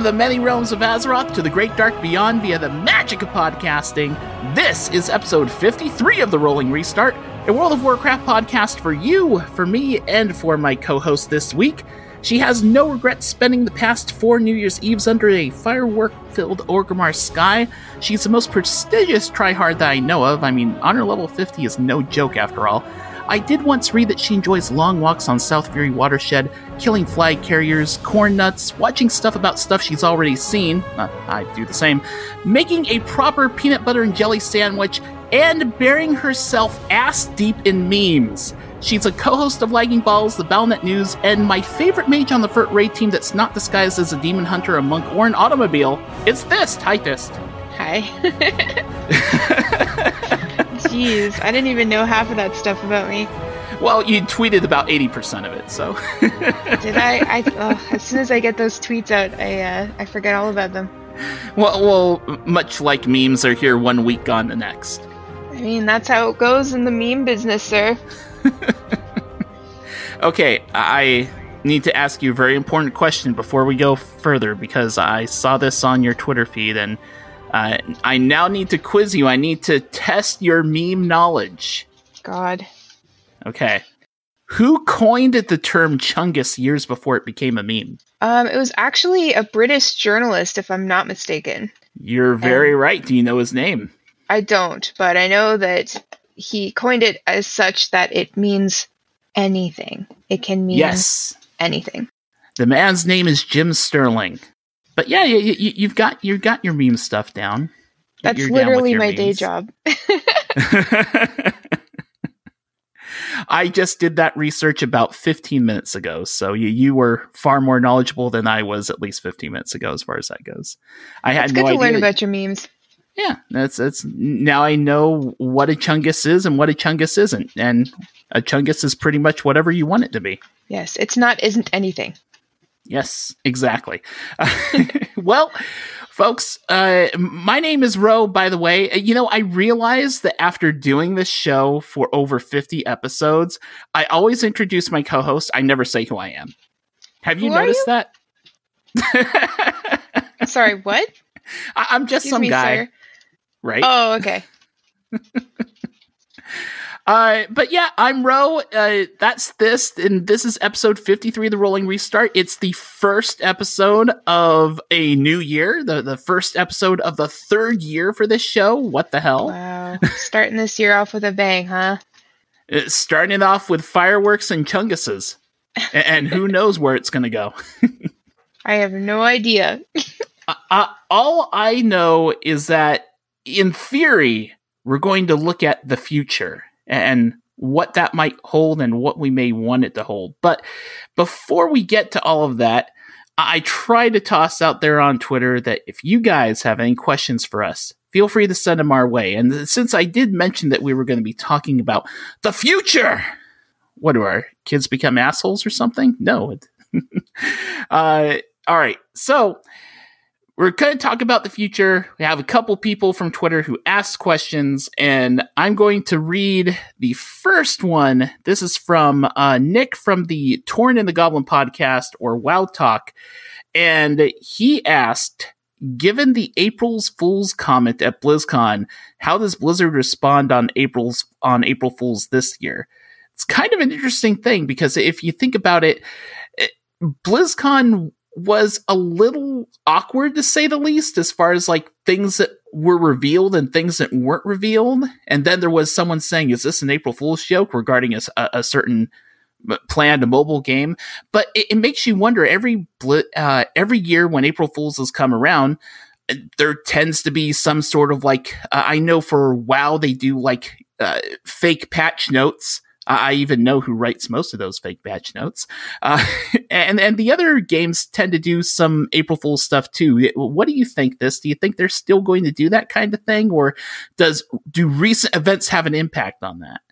From the many realms of Azeroth to the great dark beyond via the magic of podcasting, this is episode 53 of The Rolling Restart, a World of Warcraft podcast for you, for me, and for my co-host this week. She has no regrets spending the past 4 New Year's Eves under a firework-filled Orgrimmar sky. She's the most prestigious tryhard that I know of. I mean, honor level 50 is no joke after all. I did once read that she enjoys long walks on South Fury Watershed, killing flag carriers, corn nuts, watching stuff about stuff she's already seen, I do the same, making a proper peanut butter and jelly sandwich, and burying herself ass deep in memes. She's a co-host of Lagging Balls, the Battle.net News, and my favorite mage on the FERT raid team that's not disguised as a demon hunter, a monk, or an automobile. It's Fist. Hi, Fist. Hi. Jeez, I didn't even know half of that stuff about me. Well, you tweeted about 80% of it, so. Did I? As soon as I get those tweets out, I forget all about them. Well, much like memes are here one week, gone the next. I mean, that's how it goes in the meme business, sir. Okay, I need to ask you a very important question before we go further, because I saw this on your Twitter feed, and I now need to quiz you. I need to test your meme knowledge. God. Okay. Who coined the term Chungus years before it became a meme? It was actually a British journalist, if I'm not mistaken. You're very right. Do you know his name? I don't, but I know that he coined it as such that it means anything. It can mean anything. The man's name is Jim Sterling. But yeah, you've got your meme stuff down. That's You're literally down with my your day memes. job. I just did that research about 15 minutes ago, so you were far more knowledgeable than I was at least 15 minutes ago as far as that goes. I had It's no good to idea. learn about your memes. Yeah, that's now I know what a Chungus is and what a Chungus isn't, and a Chungus is pretty much whatever you want it to be. Yes, isn't anything. Yes, exactly. Well, folks, my name is Ro, by the way. You know, I realized that after doing this show for over 50 episodes, I always introduce my co-host. I never say who I am. Have you noticed that? Sorry, what? I'm just some guy. Sir. Right? Oh, okay. But yeah, I'm Ro. That's this, and this is episode 53 of The Rolling Restart. It's the first episode of a new year, the first episode of the 3rd year for this show. What the hell? Wow. Starting this year off with a bang, huh? It's starting it off with fireworks and chunguses. And who knows where it's going to go. I have no idea. All I know is that, in theory, we're going to look at the future and what that might hold and what we may want it to hold. But before we get to all of that, I try to toss out there on Twitter that if you guys have any questions for us, feel free to send them our way. And since I did mention that we were going to be talking about the future, what do our kids become assholes or something? No. All right. So we're going to talk about the future. We have a couple people from Twitter who asked questions, and I'm going to read the first one. This is from Nick from the Torn and the Goblin podcast, or WoW Talk, and he asked, given the April's Fool's comment at BlizzCon, how does Blizzard respond on April Fool's this year? It's kind of an interesting thing, because if you think about it, BlizzCon was a little awkward, to say the least, as far as like things that were revealed and things that weren't revealed. And then there was someone saying, is this an April Fool's joke regarding a certain planned mobile game? But it makes you wonder, every year when April Fool's has come around, there tends to be some sort of like, I know for WoW, they do like fake patch notes. I even know who writes most of those fake patch notes. And the other games tend to do some April Fool's stuff too. What do you think, this? Do you think they're still going to do that kind of thing? Or do recent events have an impact on that?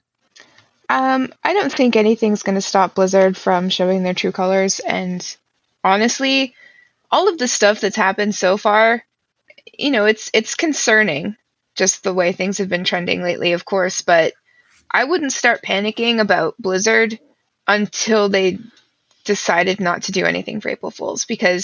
I don't think anything's going to stop Blizzard from showing their true colors. And honestly, all of the stuff that's happened so far, you know, it's concerning, just the way things have been trending lately, of course, but I wouldn't start panicking about Blizzard until they decided not to do anything for April Fools, because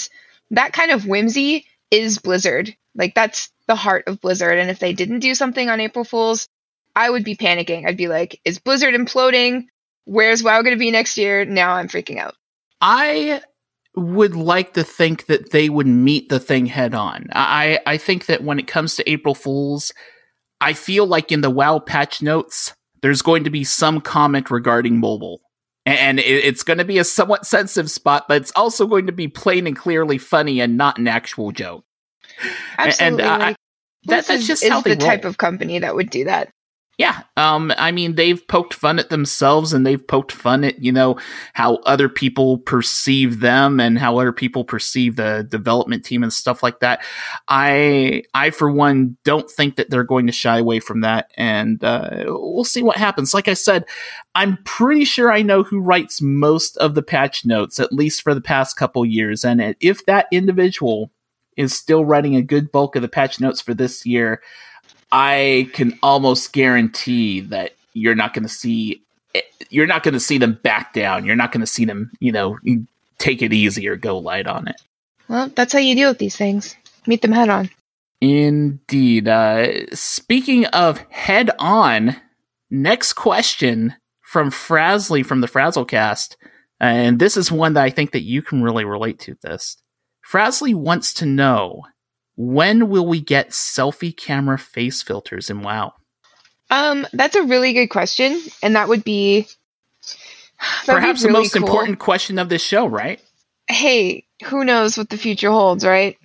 that kind of whimsy is Blizzard. Like, that's the heart of Blizzard. And if they didn't do something on April Fool's, I would be panicking. I'd be like, is Blizzard imploding? Where's WoW going to be next year? Now I'm freaking out. I would like to think that they would meet the thing head on. I think that when it comes to April Fools, I feel like in the WoW patch notes, there's going to be some comment regarding mobile. And it's going to be a somewhat sensitive spot, but it's also going to be plain and clearly funny and not an actual joke. Absolutely. And that's just how they the type of company that would do that. Yeah. I mean, they've poked fun at themselves and they've poked fun at, how other people perceive them and how other people perceive the development team and stuff like that. I for one, don't think that they're going to shy away from that. And we'll see what happens. Like I said, I'm pretty sure I know who writes most of the patch notes, at least for the past couple years. And if that individual is still writing a good bulk of the patch notes for this year, I can almost guarantee that you're not going to see them back down. You're not going to see them, take it easy or go light on it. Well, that's how you deal with these things. Meet them head on. Indeed. Speaking of head on, next question from Frazzly from the Frazzlecast. And this is one that I think that you can really relate to this. Frazzly wants to know, when will we get selfie camera face filters in WoW? That's a really good question, and that would be perhaps really the most cool. important question of this show, right? Hey, who knows what the future holds, right?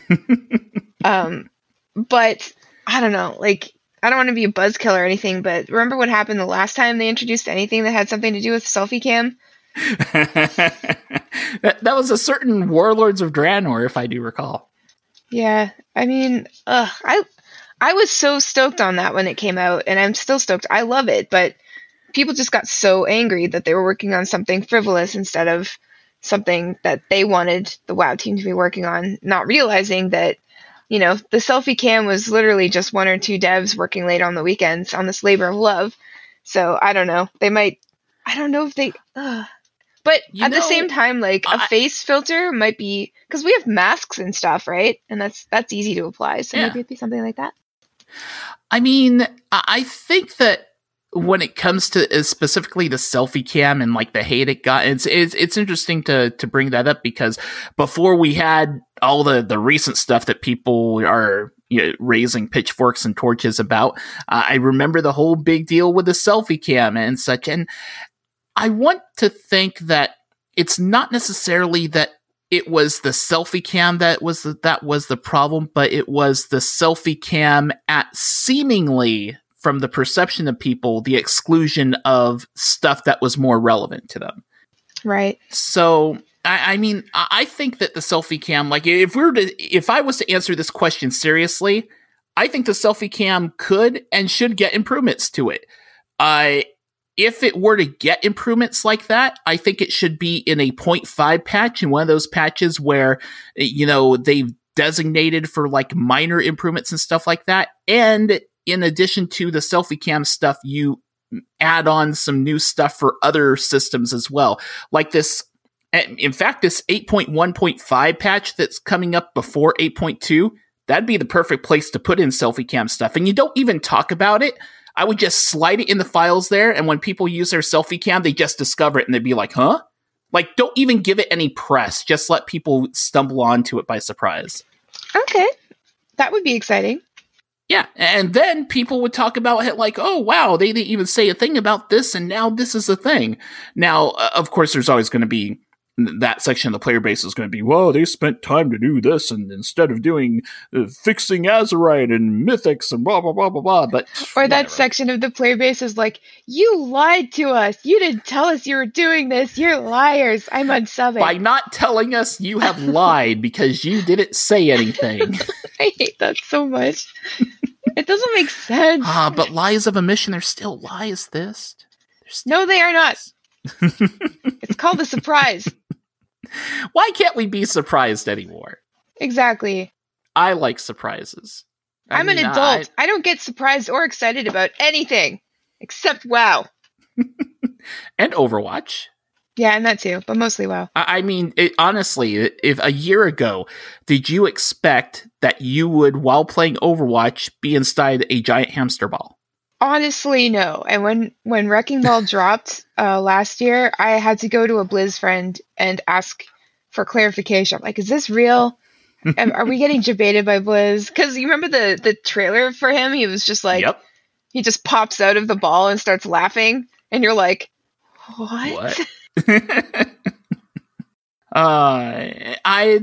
But I don't know. Like, I don't want to be a buzzkill or anything, but remember what happened the last time they introduced anything that had something to do with selfie cam? that was a certain Warlords of Draenor, if I do recall. Yeah, I mean, I was so stoked on that when it came out, and I'm still stoked. I love it, but people just got so angry that they were working on something frivolous instead of something that they wanted the WoW team to be working on, not realizing that, the selfie cam was literally just one or two devs working late on the weekends on this labor of love. So I don't know. I don't know if they... But at the same time, like, a face filter might be, because we have masks and stuff, right? And that's easy to apply. So maybe it'd be something like that. I mean, I think that when it comes to specifically the selfie cam and like the hate it got, it's interesting to bring that up, because before we had all the recent stuff that people are raising pitchforks and torches about, I remember the whole big deal with the selfie cam and such. And I want to think that it's not necessarily that it was the selfie cam that was the problem, but it was the selfie cam at seemingly, from the perception of people, the exclusion of stuff that was more relevant to them. Right. So, I mean, I think that the selfie cam, like, if I was to answer this question seriously, I think the selfie cam could and should get improvements to it. If it were to get improvements like that, I think it should be in a 0.5 patch, in one of those patches where, they've designated for like minor improvements and stuff like that. And in addition to the selfie cam stuff, you add on some new stuff for other systems as well. Like this, in fact, this 8.1.5 patch that's coming up before 8.2, that'd be the perfect place to put in selfie cam stuff. And you don't even talk about it. I would just slide it in the files there, and when people use their selfie cam, they just discover it, and they'd be like, huh? Like, don't even give it any press. Just let people stumble onto it by surprise. Okay. That would be exciting. Yeah, and then people would talk about it like, oh, wow, they didn't even say a thing about this, and now this is a thing. Now, of course, there's always going to be that section of the player base is going to be, well, they spent time to do this, and instead of doing fixing Azerite and Mythics and blah, blah, blah, blah, blah. But or whatever. That section of the player base is like, you lied to us. You didn't tell us you were doing this. You're liars. I'm unsubbing. By not telling us, you have lied because you didn't say anything. I hate that so much. It doesn't make sense. But lies of omission are still lies, this. No, they are not. It's called a surprise. Why can't we be surprised anymore? Exactly. I like surprises. I'm an adult. I don't get surprised or excited about anything except WoW. And Overwatch. Yeah, and that too, but mostly WoW. I mean, honestly, if a year ago, did you expect that you would, while playing Overwatch, be inside a giant hamster ball? Honestly, no. And when Wrecking Ball dropped last year, I had to go to a Blizz friend and ask for clarification. I'm like, is this real? Are we getting debated by Blizz? Because you remember the trailer for him? He was just like, Yep. He just pops out of the ball and starts laughing, and you're like, what? I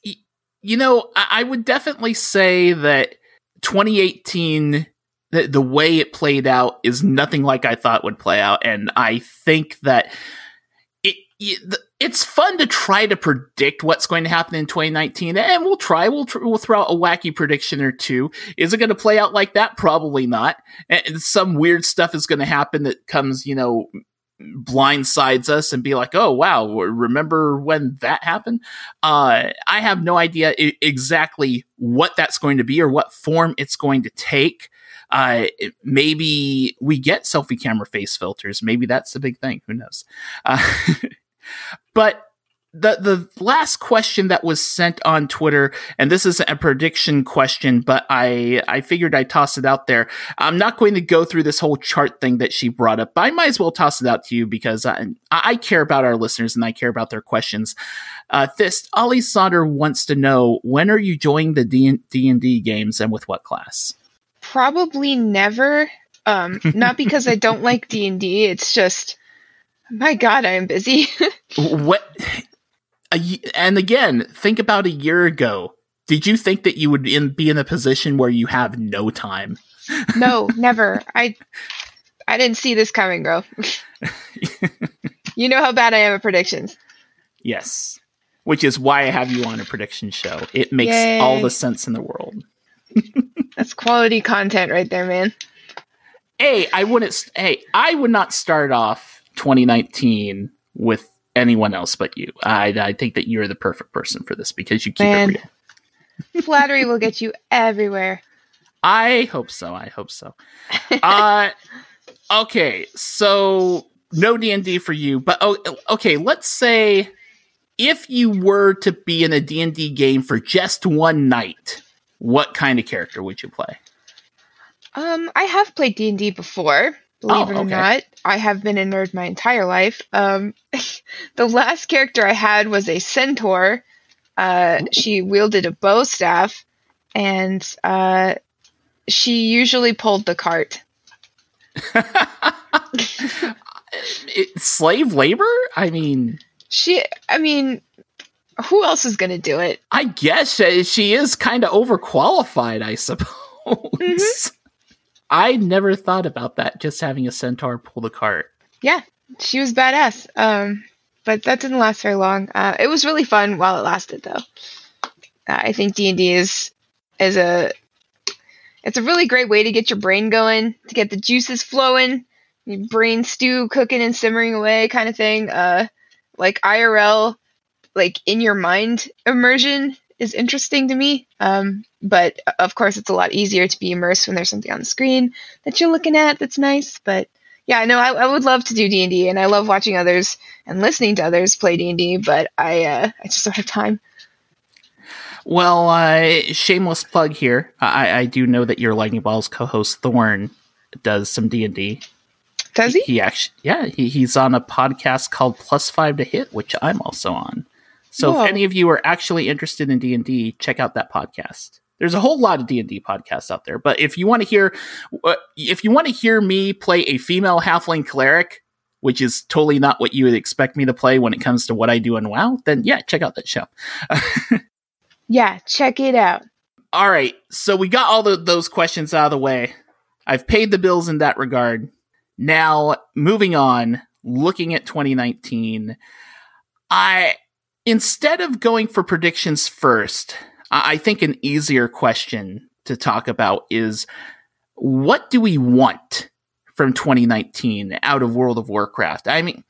would definitely say that 2018, the way it played out is nothing like I thought would play out, and I think that it's fun to try to predict what's going to happen in 2019, and we'll try. We'll throw out a wacky prediction or two. Is it going to play out like that? Probably not. And some weird stuff is going to happen that comes, blindsides us and be like, oh, wow, remember when that happened? I have no idea exactly what that's going to be or what form it's going to take. Maybe we get selfie camera face filters. Maybe that's the big thing. Who knows? But the last question that was sent on Twitter, and this is a prediction question, but I figured I'd toss it out there. I'm not going to go through this whole chart thing that she brought up, but I might as well toss it out to you because I care about our listeners and I care about their questions. Thist, Ollie Sauter wants to know, when are you joining the D&D games and with what class? Probably never. Not because I don't like D&D. It's just, my God, I am busy. What? And again, think about a year ago. Did you think that you would be in a position where you have no time? No, never. I didn't see this coming, bro. You know how bad I am at predictions. Yes. Which is why I have you on a prediction show. It makes all the sense in the world. That's quality content right there, man. I would not start off 2019 with anyone else but you. I think that you're the perfect person for this because you keep it real. Flattery will get you everywhere. I hope so. Okay, so no D&D for you, but okay, let's say if you were to be in a D&D game for just one night, what kind of character would you play? I have played D&D before. Believe it or not, I have been a nerd my entire life. The last character I had was a centaur. She wielded a bow staff, and she usually pulled the cart. Slave labor? I mean, who else is going to do it? I guess she is kind of overqualified, I suppose. Mm-hmm. I never thought about that, just having a centaur pull the cart. Yeah, she was badass. But that didn't last very long. It was really fun while it lasted, though. I think D&D is a really great way to get your brain going, to get the juices flowing, your brain stew cooking and simmering away kind of thing. Like IRL, like in your mind immersion is interesting to me. But of course it's a lot easier to be immersed when there's something on the screen that you're looking at that's nice. But yeah, no, I would love to do D&D, and I love watching others and listening to others play D&D, but I just don't have time. Well, shameless plug here. I do know that your Lightning Balls co-host Thorn does some D&D. Does he? He actually, yeah, he's on a podcast called +5 to Hit, which I'm also on. So Whoa. If any of you are actually interested in D&D, check out that podcast. There's a whole lot of D&D podcasts out there, but if you want to hear me play a female halfling cleric, which is totally not what you would expect me to play when it comes to what I do in WoW, then yeah, check out that show. Yeah, check it out. All right, so we got all those questions out of the way. I've paid the bills in that regard. Now, moving on, looking at 2019, instead of going for predictions first, I think an easier question to talk about is, what do we want from 2019 out of World of Warcraft? I mean,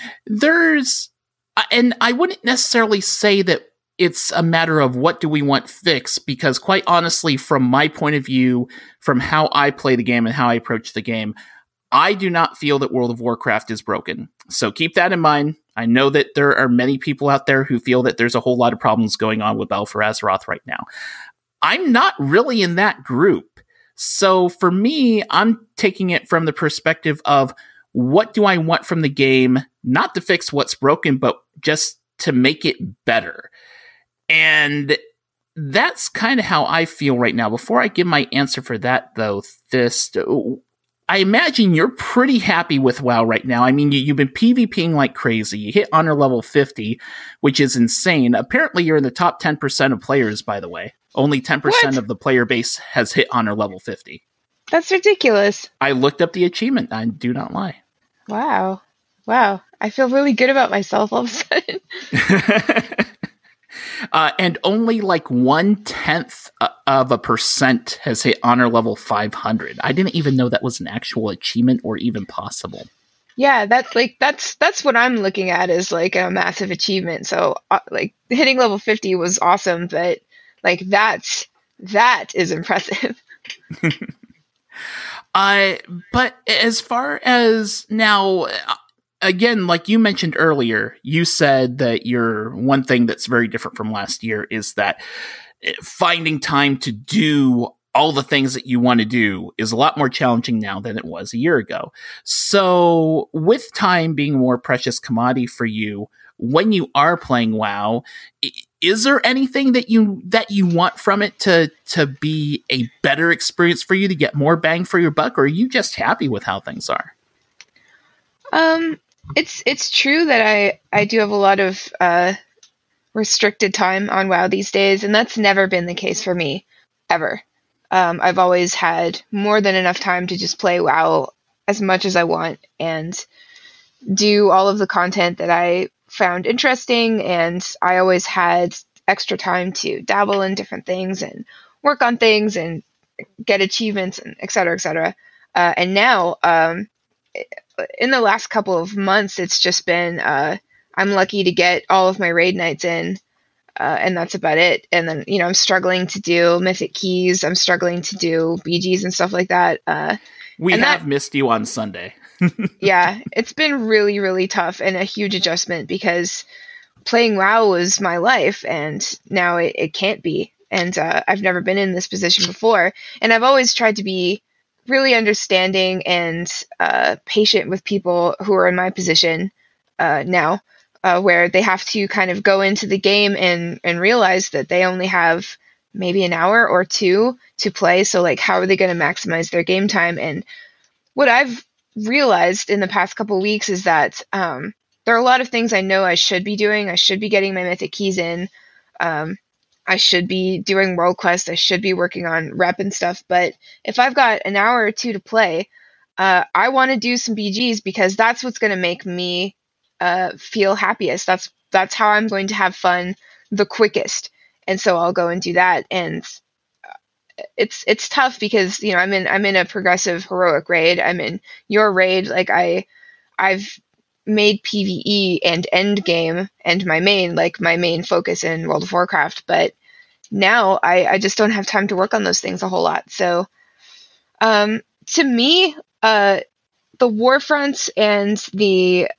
and I wouldn't necessarily say that it's a matter of what do we want fixed, because quite honestly, from my point of view, from how I play the game and how I approach the game, I do not feel that World of Warcraft is broken. So keep that in mind. I know that there are many people out there who feel that there's a whole lot of problems going on with Battle for Azeroth right now. I'm not really in that group. So for me, I'm taking it from the perspective of what do I want from the game, not to fix what's broken, but just to make it better. And that's kind of how I feel right now. Before I give my answer for that, though, Thist, I imagine you're pretty happy with WoW right now. I mean, you've been PvPing like crazy. You hit honor level 50, which is insane. Apparently, you're in the top 10% of players, by the way. Only 10% of the player base has hit honor level 50. That's ridiculous. I looked up the achievement. I do not lie. Wow. I feel really good about myself all of a sudden. And only like 0.1% has hit honor level 500. I didn't even know that was an actual achievement or even possible. Yeah, that's what I'm looking at as like a massive achievement. So like hitting level 50 was awesome, but like that is impressive. But as far as now, again, like you mentioned earlier, you said that your one thing that's very different from last year is that finding time to do all the things that you want to do is a lot more challenging now than it was a year ago. So with time being a more precious commodity for you, when you are playing WoW, is there anything that you want from it to be a better experience for you, to get more bang for your buck, or are you just happy with how things are? It's true that I do have a lot of restricted time on WoW these days, and that's never been the case for me, ever. I've always had more than enough time to just play WoW as much as I want and do all of the content that I found interesting, and I always had extra time to dabble in different things and work on things and get achievements and et cetera, et cetera. And now, in the last couple of months, it's just been, I'm lucky to get all of my raid nights in, and that's about it. And then, I'm struggling to do Mythic Keys. I'm struggling to do BGs and stuff like that. We have missed you on Sunday. Yeah, it's been really, really tough and a huge adjustment because playing WoW was my life, and now it can't be. And I've never been in this position before. And I've always tried to be really understanding and patient with people who are in my position now, where they have to kind of go into the game and realize that they only have maybe an hour or two to play. So like, how are they going to maximize their game time? And what I've realized in the past couple of weeks is that there are a lot of things I know I should be doing. I should be getting my Mythic Keys in. I should be doing World Quest. I should be working on rep and stuff. But if I've got an hour or two to play, I want to do some BGs because that's what's going to make me feel happiest. That's how I'm going to have fun the quickest. And so I'll go and do that. And it's tough because I'm in a progressive heroic raid. I'm in your raid. Like I've made PvE and end game and my main focus in World of Warcraft, but now I just don't have time to work on those things a whole lot. So to me, the Warfronts and the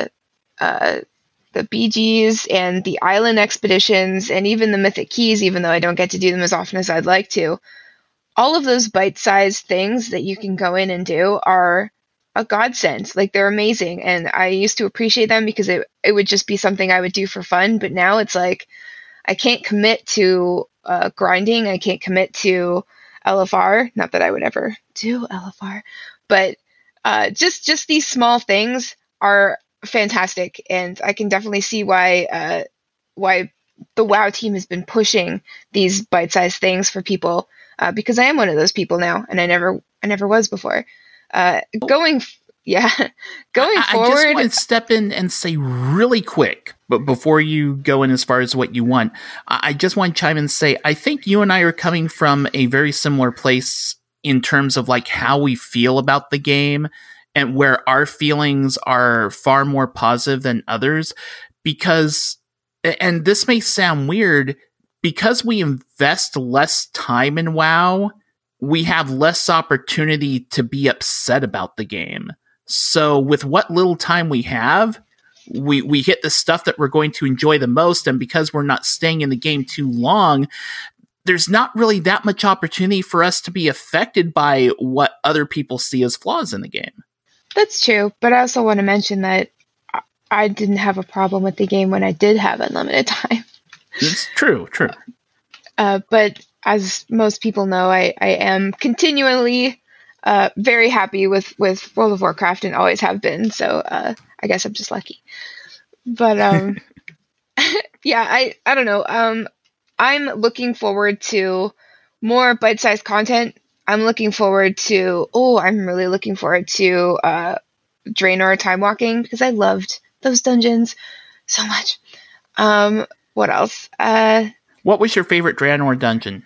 BGs and the island expeditions and even the Mythic Keys, even though I don't get to do them as often as I'd like to, all of those bite-sized things that you can go in and do are a godsend. Like, they're amazing. And I used to appreciate them because it would just be something I would do for fun. But now it's like, I can't commit to grinding. I can't commit to LFR. Not that I would ever do LFR, but just these small things are fantastic. And I can definitely see why the WoW team has been pushing these bite-sized things for people, because I am one of those people now, and I never was before. Going forward, I just want to step in and say really quick, but before you go in as far as what you want, I just want to chime in and say, I think you and I are coming from a very similar place in terms of like how we feel about the game, and where our feelings are far more positive than others, because, and this may sound weird, because we invest less time in WoW, we have less opportunity to be upset about the game. So with what little time we have, we hit the stuff that we're going to enjoy the most, and because we're not staying in the game too long, there's not really that much opportunity for us to be affected by what other people see as flaws in the game. That's true, but I also want to mention that I didn't have a problem with the game when I did have unlimited time. It's true. But as most people know, I am continually very happy with World of Warcraft and always have been. So I guess I'm just lucky. But yeah, I don't know. I'm looking forward to more bite-sized content. I'm really looking forward to Draenor time walking, because I loved those dungeons so much. What else? What was your favorite Draenor dungeon?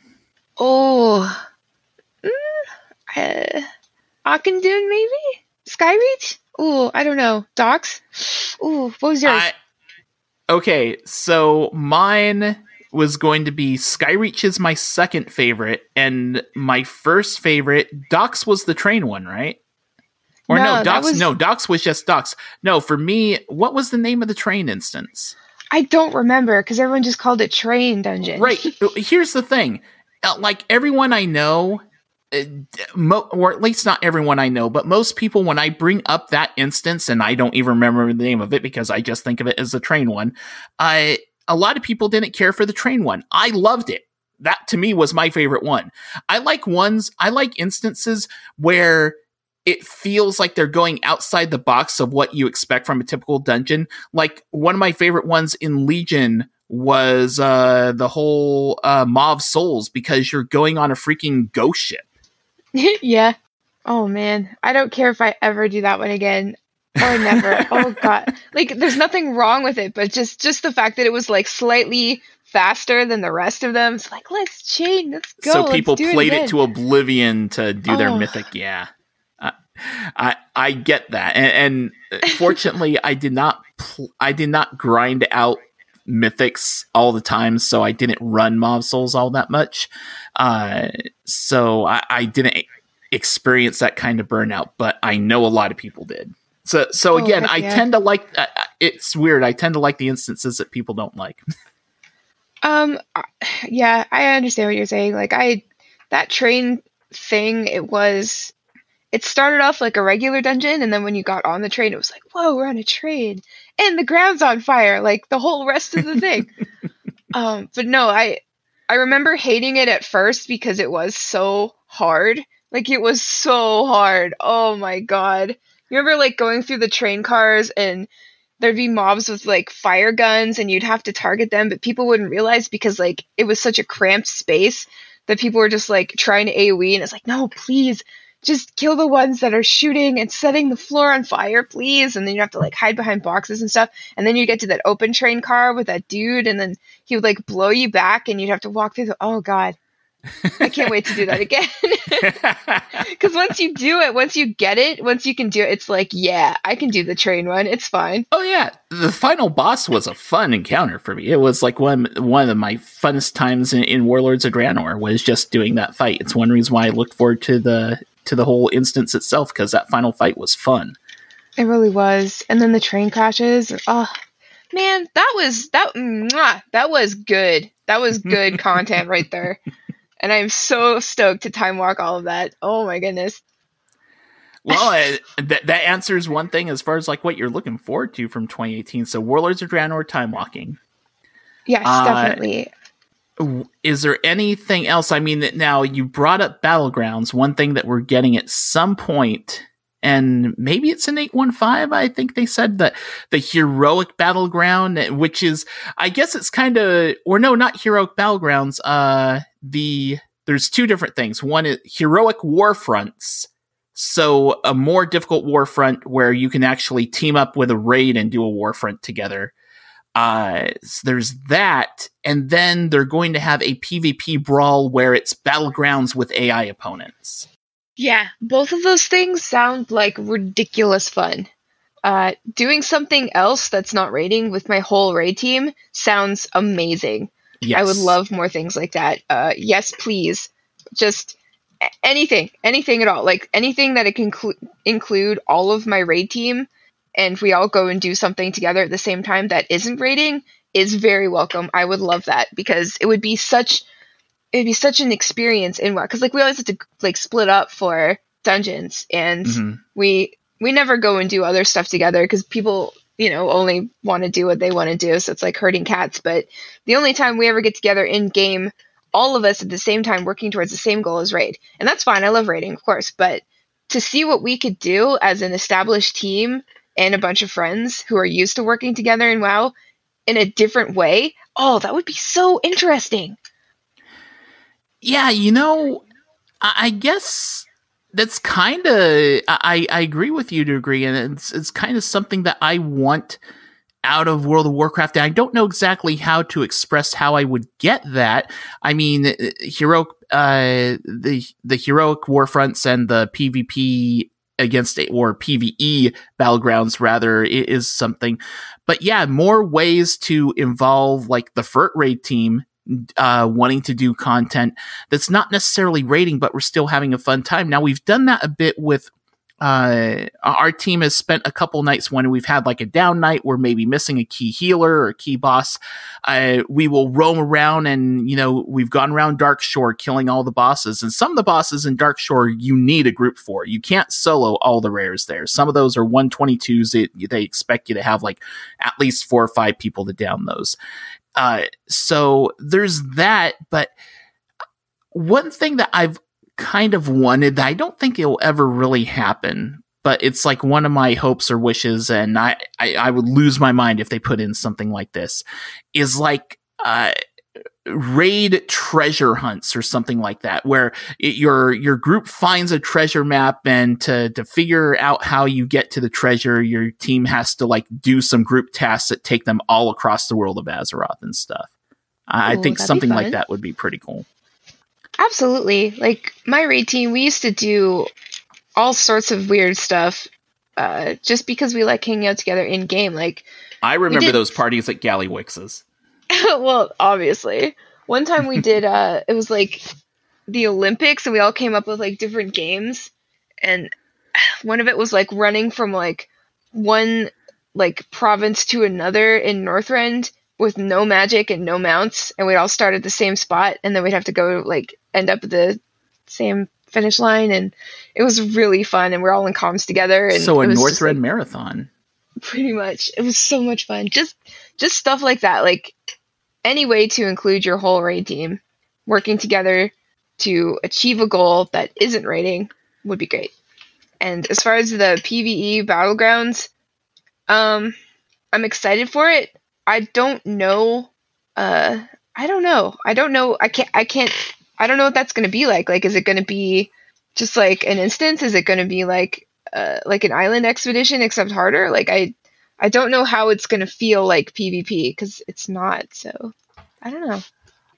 Auchindoun, maybe? Skyreach? I don't know. Docks? What was yours? Okay, so mine was going to be Skyreach is my second favorite, and my first favorite, Docks was the train one, right? Or no, Docks was just Docks. No, for me, what was the name of the train instance? I don't remember, because everyone just called it Train Dungeon. Right. Here's the thing. Like, everyone I know, or at least not everyone I know, but most people, when I bring up that instance, and I don't even remember the name of it because I just think of it as the train one, a lot of people didn't care for the train one. I loved it. That, to me, was my favorite one. I like instances where it feels like they're going outside the box of what you expect from a typical dungeon. Like, one of my favorite ones in Legion was the whole Maw of Souls, because you're going on a freaking ghost ship. Yeah. Oh, man. I don't care if I ever do that one again. Or never. Oh, God. Like, there's nothing wrong with it, but just the fact that it was, like, slightly faster than the rest of them. It's like, let's change. Let's go. So people played it to oblivion to do their mythic. Yeah. I get that, and fortunately, I did not grind out mythics all the time, so I didn't run Maw of Souls all that much. So I didn't experience that kind of burnout, but I know a lot of people did. So again, I tend to like. It's weird. I tend to like the instances that people don't like. Yeah, I understand what you're saying. Like, that train thing, it started off like a regular dungeon, and then when you got on the train, it was like, whoa, we're on a train, and the ground's on fire, like the whole rest of the thing. But no, I remember hating it at first because it was so hard. Like, it was so hard. Oh my God. You remember, like, going through the train cars, and there'd be mobs with, like, fire guns, and you'd have to target them, but people wouldn't realize, because, like, it was such a cramped space that people were just, like, trying to AoE, and it's like, no, please, just kill the ones that are shooting and setting the floor on fire, please. And then you have to, like, hide behind boxes and stuff. And then you get to that open train car with that dude, and then he would, like, blow you back, and you'd have to walk through oh God. I can't wait to do that again. Because once you do it, once you get it, once you can do it, it's like, yeah, I can do the train one. It's fine. Oh yeah, the final boss was a fun encounter for me. It was like one of my funnest times in Warlords of Draenor was just doing that fight. It's one reason why I looked forward to the whole instance itself, because that final fight was fun. It really was. And then the train crashes. Oh man, that was good. That was good content right there. And I'm so stoked to time walk all of that. Oh my goodness. Well, that answers one thing as far as like what you're looking forward to from 2018. So Warlords of Draenor time walking. Yes, definitely. Is there anything else? I mean, now you brought up Battlegrounds, one thing that we're getting at some point, and maybe it's an 815. I think they said that the heroic battleground, which is, I guess it's kind of, or no, not heroic battlegrounds. There's two different things. One is heroic war fronts. So a more difficult war front where you can actually team up with a raid and do a war front together. So there's that. And then they're going to have a PvP brawl where it's battlegrounds with AI opponents. Yeah, both of those things sound like ridiculous fun. Doing something else that's not raiding with my whole raid team sounds amazing. Yes. I would love more things like that. Yes, please. Just anything at all. Like anything that it can include all of my raid team and we all go and do something together at the same time that isn't raiding is very welcome. I would love that, because it'd be such an experience in WoW, because like we always have to like split up for dungeons, and we never go and do other stuff together because people, you know, only want to do what they want to do, so it's like herding cats. But the only time we ever get together in game, all of us at the same time working towards the same goal, is raid. And that's fine, I love raiding, of course, but to see what we could do as an established team and a bunch of friends who are used to working together in WoW in a different way, oh, that would be so interesting. Yeah, you know, I guess that's kind of, I agree with you to agree, and it's kind of something that I want out of World of Warcraft, and I don't know exactly how to express how I would get that. I mean, the heroic warfronts and the PvP against it, or PvE battlegrounds rather, is something. But yeah, more ways to involve like the FERT raid team wanting to do content that's not necessarily raiding, but we're still having a fun time. Now, we've done that a bit with our team has spent a couple nights when we've had like a down night, we're maybe missing a key healer or a key boss. We will roam around, and, you know, we've gone around Darkshore killing all the bosses, and some of the bosses in Darkshore you need a group for. You can't solo all the rares there. Some of those are 122s. They expect you to have like at least 4 or 5 people to down those. So there's that, but one thing that I've kind of wanted that I don't think it'll ever really happen, but it's like one of my hopes or wishes, and I would lose my mind if they put in something like this, is like raid treasure hunts or something like that, where your group finds a treasure map, and to figure out how you get to the treasure, your team has to like do some group tasks that take them all across the world of Azeroth and stuff. I think something like that would be pretty cool. Absolutely. Like my raid team, we used to do all sorts of weird stuff just because we like hanging out together in game. Like I remember those parties at Gallywix's. Well, obviously. One time we did it was like the Olympics, and we all came up with like different games, and one of it was like running from like one like province to another in Northrend with no magic and no mounts, and we'd all start at the same spot, and then we'd have to go like end up at the same finish line, and it was really fun, and we're all in comms together. And so a Northrend marathon. Pretty much. It was so much fun. Just stuff like that. Like any way to include your whole raid team working together to achieve a goal that isn't raiding would be great. And as far as the PvE battlegrounds, I'm excited for it. I don't know. I don't know. I don't know what that's going to be like. Like, is it going to be just like an instance? Is it going to be like an island expedition except harder? Like, I don't know how it's going to feel like PvP, because it's not. So I don't know.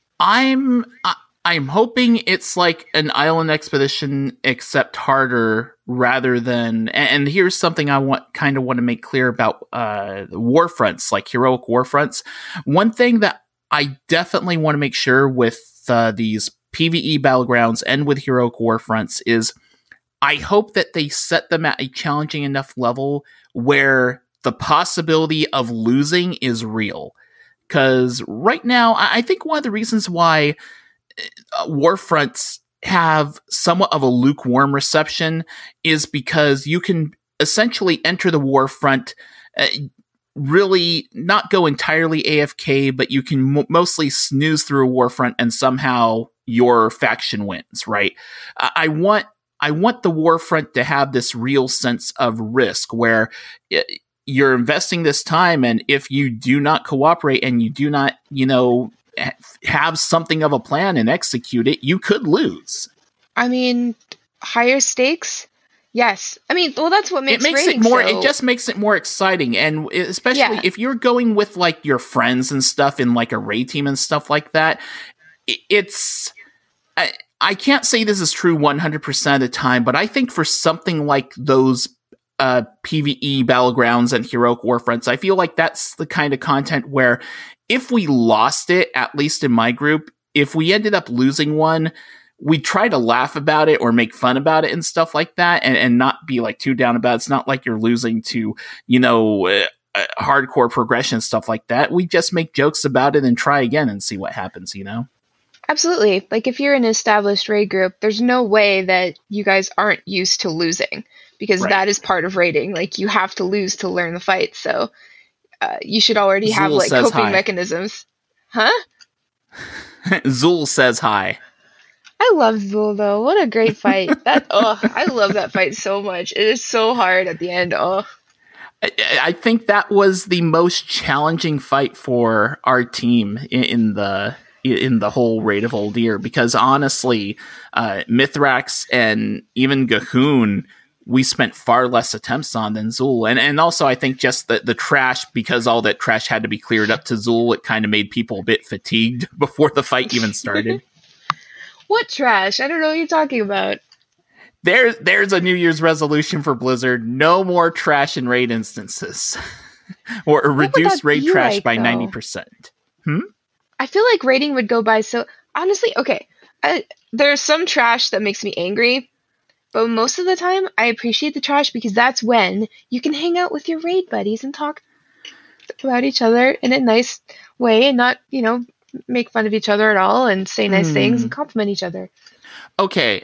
I'm hoping it's like an island expedition except harder, rather than. And here's something I want to make clear about warfronts, like heroic warfronts. One thing that I definitely want to make sure with these PvE battlegrounds and with heroic warfronts is, I hope that they set them at a challenging enough level where the possibility of losing is real. Because right now, I think one of the reasons why warfronts have somewhat of a lukewarm reception is because you can essentially enter the warfront, really not go entirely AFK, but you can mostly snooze through a warfront and somehow your faction wins, right? I want the warfront to have this real sense of risk where you're investing this time, and if you do not cooperate and you do not, have something of a plan and execute it, you could lose. I mean, higher stakes? Yes. I mean, well, that's what makes it more. It just makes it more exciting, and especially if you're going with like your friends and stuff in like a raid team and stuff like that. It's I can't say this is true 100% of the time, but I think for something like those PvE battlegrounds and heroic warfronts, I feel like that's the kind of content where if we lost it, at least in my group, if we ended up losing one, we try to laugh about it or make fun about it and stuff like that, and not be like too down about it. It's not like you're losing to, hardcore progression, stuff like that. We just make jokes about it and try again and see what happens, Absolutely. Like, if you're an established raid group, there's no way that you guys aren't used to losing, because Right. that is part of raiding. Like, you have to lose to learn the fight. So you should already have Zool like says coping hi. mechanisms. Huh? Zool says hi. I love Zool though. What a great fight. I love that fight so much. It is so hard at the end. I think that was the most challenging fight for our team in the whole Raid of Uldir, because honestly, Mithrax and even Gahun, we spent far less attempts on than Zool. And also I think just the trash, because all that trash had to be cleared up to Zool, it kind of made people a bit fatigued before the fight even started. What trash? I don't know what you're talking about. There's a New Year's resolution for Blizzard: no more trash in raid instances, or reduce raid trash like, by though? 90%. I feel like raiding would go by so honestly. Okay, there's some trash that makes me angry, but most of the time I appreciate the trash, because that's when you can hang out with your raid buddies and talk about each other in a nice way, and not make fun of each other at all, and say nice things and compliment each other. Okay,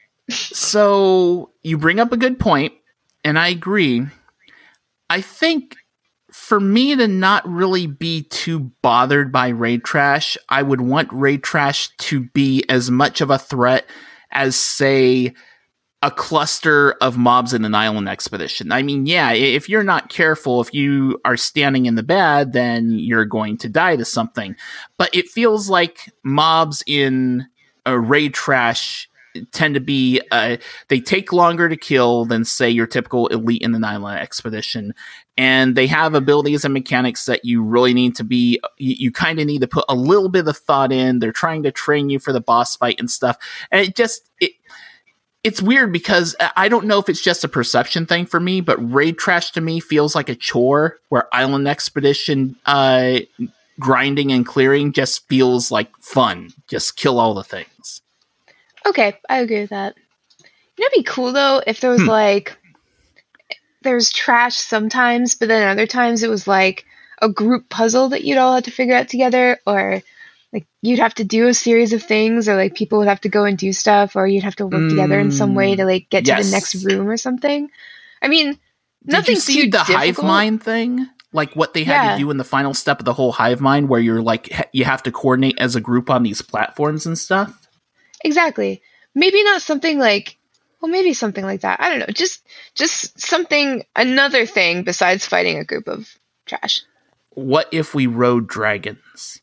so you bring up a good point, and I agree. I think for me to not really be too bothered by raid trash, I would want raid trash to be as much of a threat as, say, a cluster of mobs in an island expedition. I mean, yeah, if you're not careful, if you are standing in the bad, then you're going to die to something. But it feels like mobs in a raid trash tend to be, they take longer to kill than, say, your typical elite in an island expedition. And they have abilities and mechanics that you really need to be, you kind of need to put a little bit of thought in. They're trying to train you for the boss fight and stuff. And it's weird, because I don't know if it's just a perception thing for me, but raid trash to me feels like a chore, where island expedition grinding and clearing just feels like fun. Just kill all the things. Okay, I agree with that. It'd be cool though if there was like, there's trash sometimes, but then other times it was like a group puzzle that you'd all have to figure out together, or like you'd have to do a series of things, or like people would have to go and do stuff, or you'd have to work together in some way to like get to the next room or something. I mean, nothing. Did you see the hive mind thing? Like what they had to do in the final step of the whole hive mind, where you're like, you have to coordinate as a group on these platforms and stuff. Exactly. Maybe not something like, well, maybe something like that. I don't know. Just something, another thing besides fighting a group of trash. What if we rode dragons?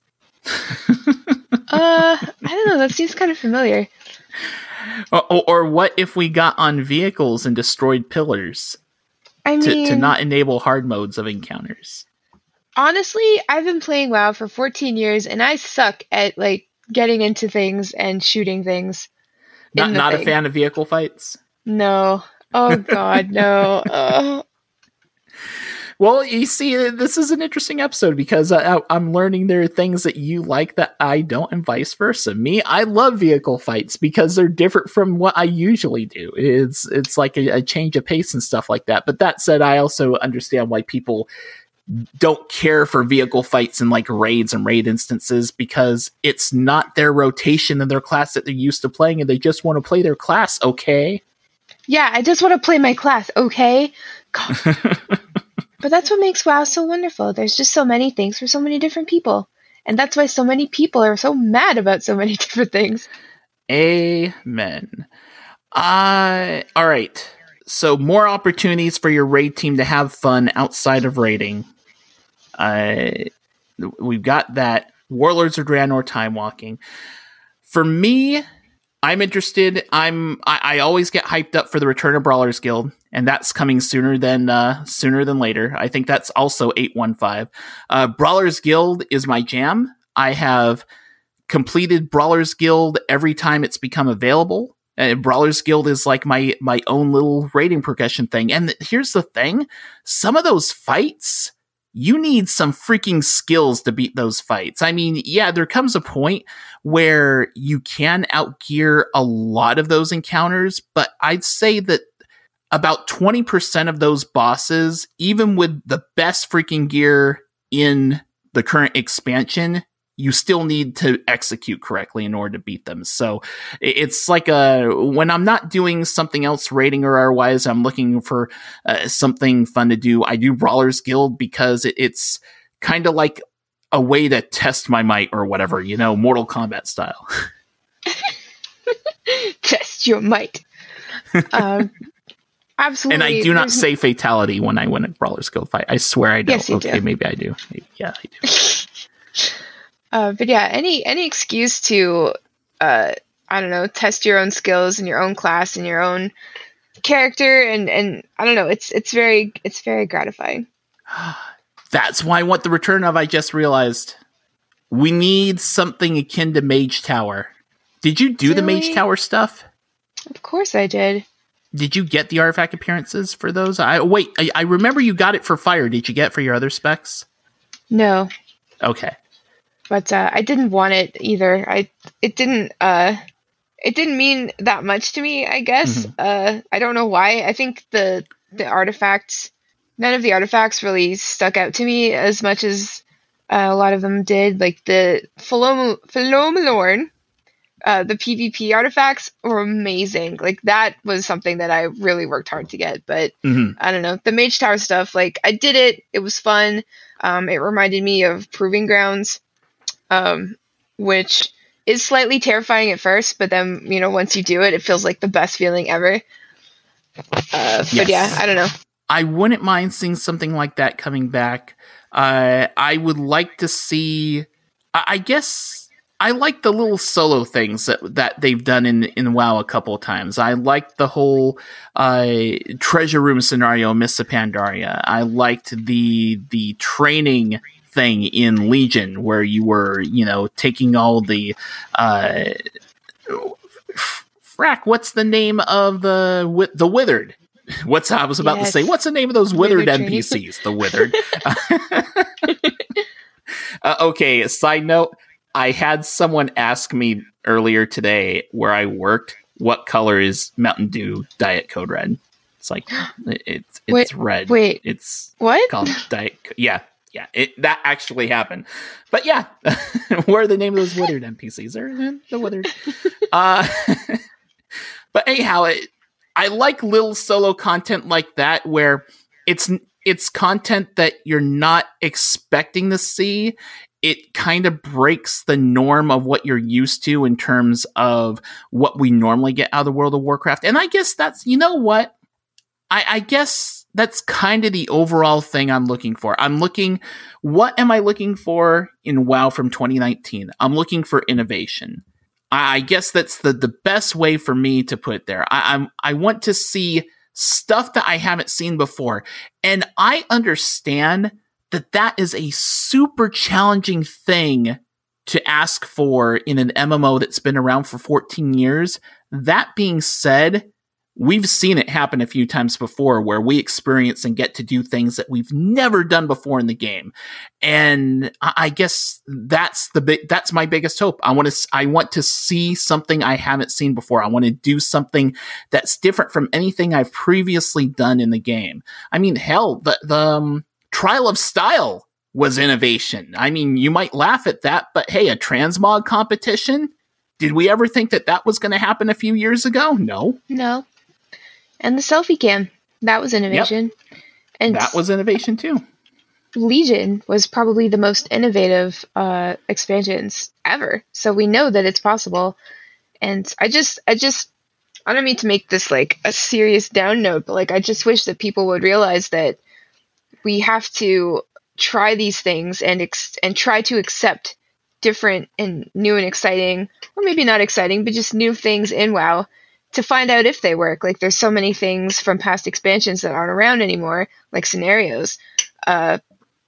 I don't know. That seems kind of familiar. Or what if we got on vehicles and destroyed pillars? I mean, to not enable hard modes of encounters. Honestly, I've been playing WoW for 14 years, and I suck at like getting into things and shooting things. Not a fan of vehicle fights? No. Oh God, no. Well, you see, this is an interesting episode, because I'm learning there are things that you like that I don't, and vice versa. Me, I love vehicle fights because they're different from what I usually do. It's like a change of pace and stuff like that. But that said, I also understand why people don't care for vehicle fights in like raids and raid instances, because it's not their rotation in their class that they're used to playing, and they just want to play their class, okay? Yeah, I just want to play my class, okay? God. But that's what makes WoW so wonderful. There's just so many things for so many different people. And that's why so many people are so mad about so many different things. Amen. All right. So more opportunities for your raid team to have fun outside of raiding. We've got that. Warlords of Draenor time walking. For me, I'm interested. I always get hyped up for the return of Brawlers Guild, and that's coming sooner than later. I think that's also 815. Brawlers Guild is my jam. I have completed Brawlers Guild every time it's become available. Brawlers Guild is like my own little rating progression thing. And here's the thing: some of those fights you need some freaking skills to beat those fights. I mean, yeah, there comes a point where you can outgear a lot of those encounters, but I'd say that about 20% of those bosses, even with the best freaking gear in the current expansion, you still need to execute correctly in order to beat them. So it's like when I'm not doing something else rating or otherwise, I'm looking for something fun to do. I do Brawlers Guild because it's kind of like a way to test my might or whatever, Mortal Kombat style. Test your might. Absolutely. And I do not say fatality when I win a Brawlers Guild fight. I swear I don't. Yes, you do. Maybe I do. Yeah, I do. But yeah, any excuse to, I don't know, test your own skills in your own class and your own character, and I don't know, it's very gratifying. That's why I want the return of. I just realized we need something akin to Mage Tower. Did you do the Mage Tower stuff? Of course I did. Did you get the artifact appearances for those? I remember you got it for fire. Did you get it for your other specs? No. Okay. But I didn't want it either. It didn't mean that much to me, I guess. Mm-hmm. I don't know why. I think the artifacts, none of the artifacts really stuck out to me as much as a lot of them did. Like the Philomelorn, the PvP artifacts were amazing. Like that was something that I really worked hard to get. But I don't know, the Mage Tower stuff, like I did it. It was fun. It reminded me of Proving Grounds. Which is slightly terrifying at first, but then, once you do it, it feels like the best feeling ever. Yes. But yeah, I don't know. I wouldn't mind seeing something like that coming back. I would like to see, I guess, I like the little solo things that they've done in WoW a couple of times. I liked the whole treasure room scenario in Mists of Pandaria. I liked the training thing in Legion where you were, taking all the what's the name of the Withered? I was about to say, what's the name of those Withered NPCs? The Withered. Okay, side note, I had someone ask me earlier today where I worked, what color is Mountain Dew Diet Code Red? It's like, it's red. Wait, it's what? Called Diet Yeah, that actually happened. But yeah, what are the name of those Withered NPCs? They're the Withered. But anyhow, I like little solo content like that where it's content that you're not expecting to see. It kind of breaks the norm of what you're used to in terms of what we normally get out of the World of Warcraft. And I guess that's, what? I guess that's kind of the overall thing I'm looking for. What am I looking for in WoW from 2019? I'm looking for innovation. I guess that's the best way for me to put it there. I want to see stuff that I haven't seen before. And I understand that is a super challenging thing to ask for in an MMO that's been around for 14 years. That being said, we've seen it happen a few times before where we experience and get to do things that we've never done before in the game. And I guess that's my biggest hope. I want to see something I haven't seen before. I want to do something that's different from anything I've previously done in the game. I mean, hell, the Trial of Style was innovation. I mean, you might laugh at that, but hey, a transmog competition? Did we ever think that was going to happen a few years ago? No. And the selfie cam, that was innovation. Yep. And that was innovation too. Legion was probably the most innovative expansions ever. So we know that it's possible. And I don't mean to make this like a serious down note, but like I just wish that people would realize that we have to try these things and try to accept different and new and exciting, or maybe not exciting, but just new things in WoW to find out if they work. Like there's so many things from past expansions that aren't around anymore, like scenarios, that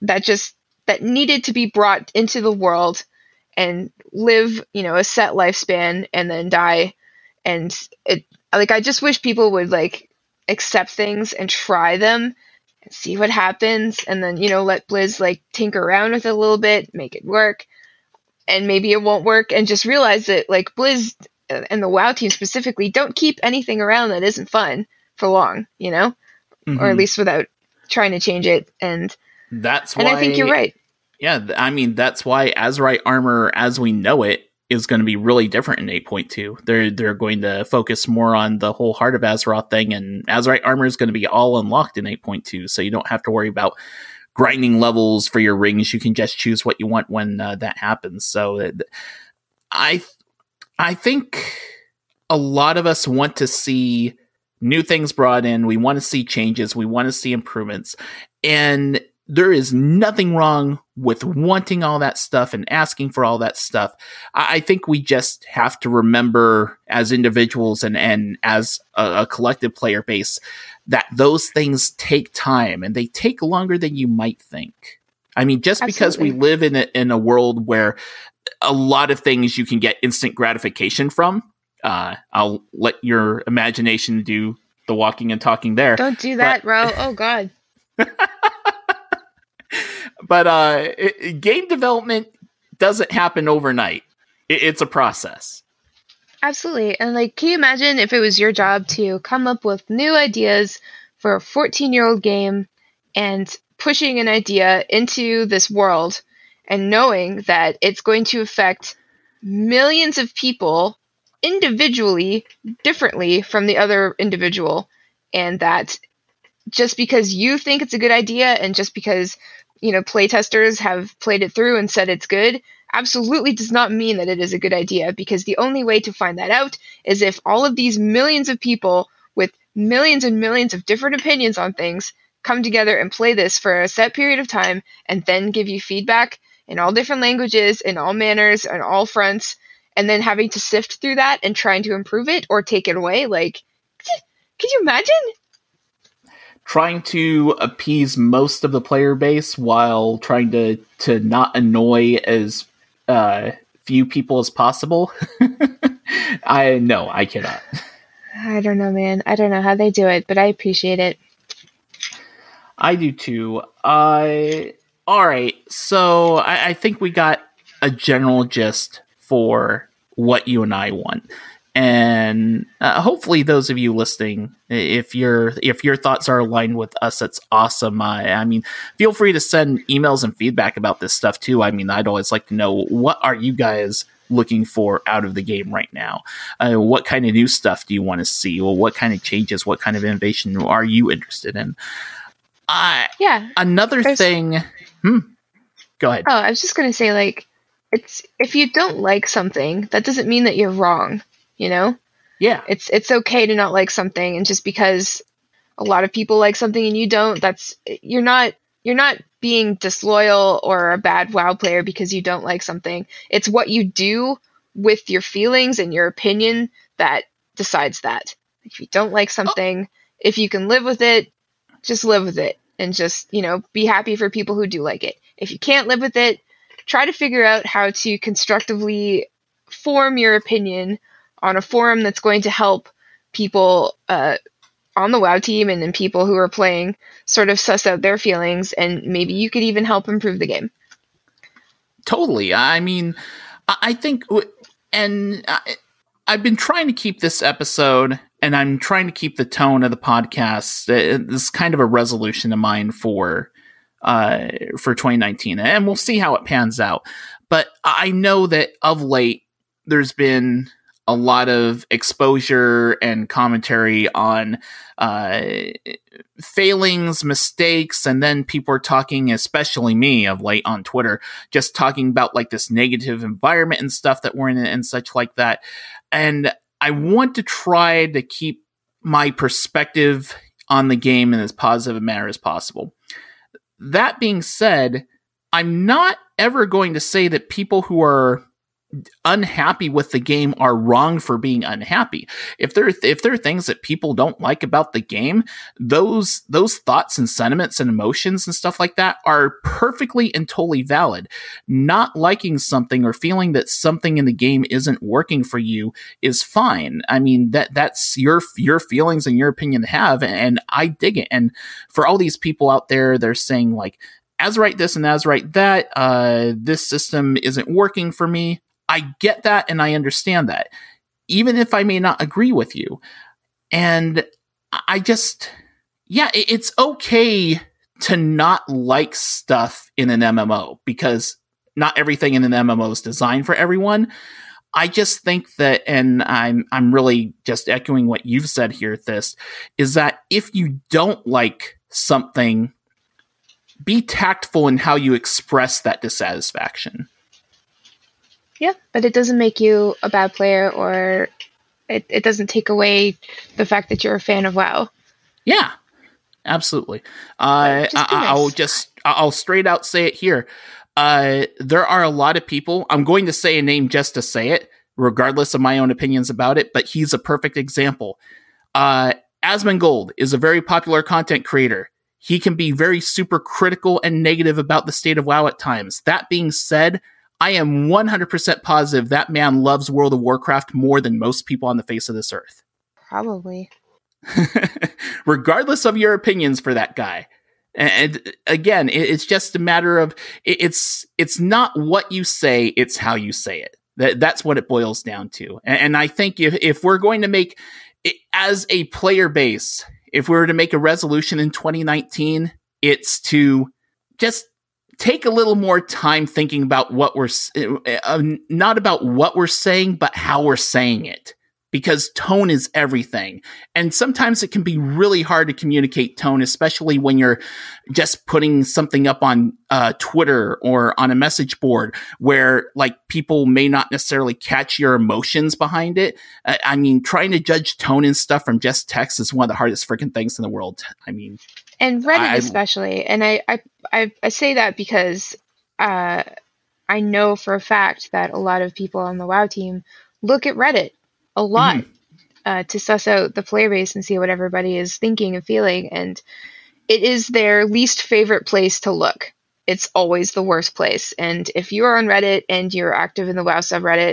needed to be brought into the world and live, a set lifespan and then die. And I just wish people would like accept things and try them see what happens, and then, let Blizz like tinker around with it a little bit, make it work, and maybe it won't work, and just realize that like Blizz and the WoW team specifically don't keep anything around that isn't fun for long, or at least without trying to change it. And that's why, and I think you're right. Yeah, I mean, that's why Azerite armor as we know it is going to be really different in 8.2. They're going to focus more on the whole Heart of Azeroth thing, and Azerite armor is going to be all unlocked in 8.2, so you don't have to worry about grinding levels for your rings. You can just choose what you want when that happens. So I think a lot of us want to see new things brought in. We want to see changes. We want to see improvements. And there is nothing wrong with wanting all that stuff and asking for all that stuff. I think we just have to remember as individuals and as a collective player base that those things take time, and they take longer than you might think. I mean, just because we live in a world where a lot of things you can get instant gratification from, I'll let your imagination do the walking and talking there. Don't do that, bro. Oh, God. But game development doesn't happen overnight. It's a process. Absolutely. And like, can you imagine if it was your job to come up with new ideas for a 14-year-old game and pushing an idea into this world and knowing that it's going to affect millions of people individually, differently from the other individual, and that just because you think it's a good idea and just because playtesters have played it through and said it's good, absolutely does not mean that it is a good idea, because the only way to find that out is if all of these millions of people with millions and millions of different opinions on things come together and play this for a set period of time and then give you feedback in all different languages, in all manners, on all fronts, and then having to sift through that and trying to improve it or take it away. Like, could you imagine? Trying to appease most of the player base while trying to not annoy as few people as possible. I cannot. I don't know, man. I don't know how they do it, but I appreciate it. I do too. All right. So I think we got a general gist for what you and I want. And hopefully those of you listening, if your thoughts are aligned with us, that's awesome. I mean, feel free to send emails and feedback about this stuff too. I mean, I'd always like to know, what are you guys looking for out of the game right now? What kind of new stuff do you want to see? Well, what kind of changes, what kind of innovation are you interested in? Another thing. Go ahead. Oh, I was just going to say, like, if you don't like something, that doesn't mean that you're wrong. Yeah, it's okay to not like something, and just because a lot of people like something and you don't, you're not being disloyal or a bad WoW player because you don't like something. It's what you do with your feelings and your opinion that decides that. If you don't like something, if you can live with it, just live with it, and just be happy for people who do like it. If you can't live with it, try to figure out how to constructively form your opinion on a forum that's going to help people on the WoW team and then people who are playing sort of suss out their feelings, and maybe you could even help improve the game. Totally. I mean, I think, and I've been trying to keep this episode, and I'm trying to keep the tone of the podcast. This is kind of a resolution of mine for 2019, and we'll see how it pans out. But I know that of late, there's been a lot of exposure and commentary on failings, mistakes, and then people are talking, especially me of late on Twitter, just talking about like this negative environment and stuff that we're in and such like that. And I want to try to keep my perspective on the game in as positive a manner as possible. That being said, I'm not ever going to say that people who are unhappy with the game are wrong for being unhappy. If there are things that people don't like about the game, those thoughts and sentiments and emotions and stuff like that are perfectly and totally valid. Not liking something or feeling that something in the game isn't working for you is fine. I mean, that's your feelings and your opinion to have, and I dig it. And for all these people out there, they're saying like, Azerite this and Azerite that, this system isn't working for me. I get that and I understand that, even if I may not agree with you. And I just, it's okay to not like stuff in an MMO, because not everything in an MMO is designed for everyone. I just think that, and I'm really just echoing what you've said here, Thist, is that if you don't like something, be tactful in how you express that dissatisfaction. Yeah, but it doesn't make you a bad player, or it doesn't take away the fact that you're a fan of WoW. Yeah, absolutely. I'll straight out say it here. There are a lot of people, I'm going to say a name just to say it, regardless of my own opinions about it, but he's a perfect example. Asmongold is a very popular content creator. He can be very super critical and negative about the state of WoW at times. That being said, I am 100% positive that man loves World of Warcraft more than most people on the face of this earth. Probably. Regardless of your opinions for that guy. And again, it's just a matter of, it's not what you say, it's how you say it. That's what it boils down to. And I think if we're going to make, as a player base, if we were to make a resolution in 2019, it's to just take a little more time thinking about what we're, not about what we're saying, but how we're saying it. Because tone is everything. And sometimes it can be really hard to communicate tone, especially when you're just putting something up on Twitter or on a message board where like people may not necessarily catch your emotions behind it. I mean, trying to judge tone and stuff from just text is one of the hardest freaking things in the world. I mean, and Reddit especially. And I say that because I know for a fact that a lot of people on the WoW team look at Reddit a lot to suss out the player base and see what everybody is thinking and feeling. And it is their least favorite place to look. It's always the worst place. And if you are on Reddit and you're active in the WoW subreddit,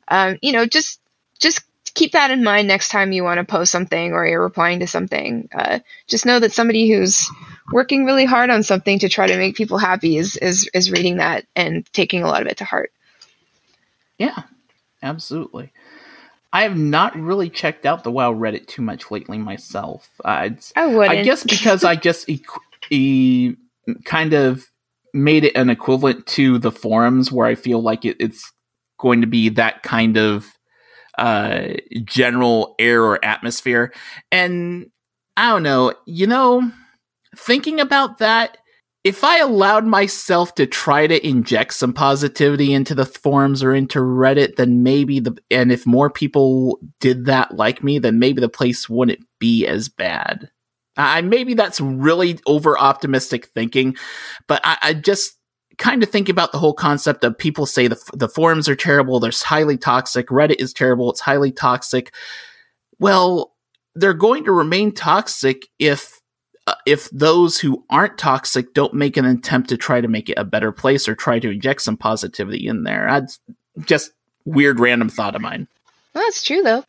just keep that in mind next time you want to post something or you're replying to something. Just know that somebody who's working really hard on something to try to make people happy is reading that and taking a lot of it to heart. Yeah, absolutely. I have not really checked out the WoW Reddit too much lately myself. I wouldn't. I guess because I just kind of made it an equivalent to the forums, where I feel like it's going to be that kind of general air or atmosphere. And I don't know, thinking about that, if I allowed myself to try to inject some positivity into the forums or into Reddit, then maybe and if more people did that like me, then maybe the place wouldn't be as bad. Maybe that's really over optimistic thinking, but I just kind of think about the whole concept of people say the forums are terrible, they're highly toxic, Reddit is terrible, it's highly toxic. Well, they're going to remain toxic if those who aren't toxic don't make an attempt to try to make it a better place or try to inject some positivity in there. That's just weird random thought of mine. Well, that's true though.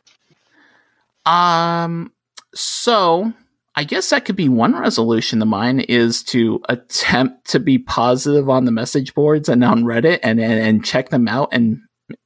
So I guess that could be one resolution of mine, is to attempt to be positive on the message boards and on Reddit and check them out and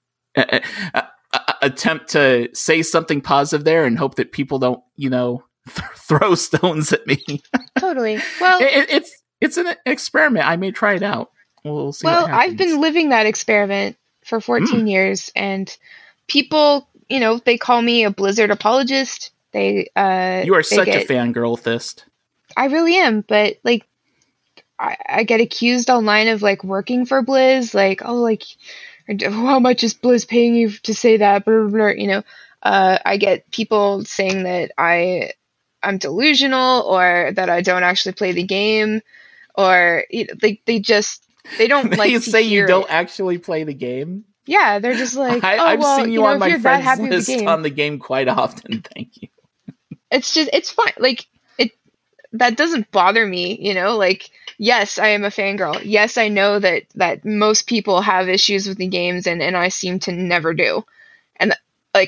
attempt to say something positive there and hope that people don't, throw stones at me. Totally. Well, it's an experiment. I may try it out. We'll see. Well, I've been living that experiment for 14 years, and people, they call me a Blizzard apologist. You are such a fangirl, Thist. I really am, but like, I get accused online of like working for Blizz, like, oh, like, how much is Blizz paying you to say that? Blah, blah, blah, I get people saying that I'm delusional, or that I don't actually play the game, or they don't like you to say hear you don't it. actually play the game. Yeah, they're just like, I've seen you on my friends list game, on the game quite often. Thank you. It's fine. Like, that doesn't bother me, like, yes, I am a fangirl. Yes, I know that most people have issues with the games and I seem to never do. And like,